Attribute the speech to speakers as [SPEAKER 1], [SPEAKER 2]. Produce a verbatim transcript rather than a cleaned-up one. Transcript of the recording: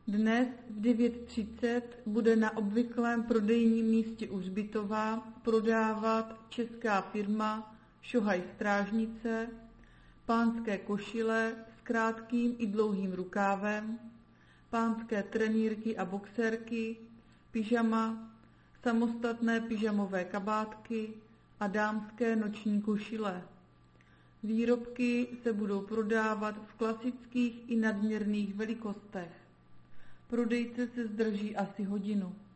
[SPEAKER 1] Dnes v devět třicet bude na obvyklém prodejním místě u Hřbitova prodávat česká firma Šohaj Strážnice pánské košile s krátkým i dlouhým rukávem, pánské trenýrky a boxerky, pyžama, samostatné pyžamové kabátky a dámské noční košile. Výrobky se budou prodávat v klasických i nadměrných velikostech. Prodejce se zdrží asi hodinu.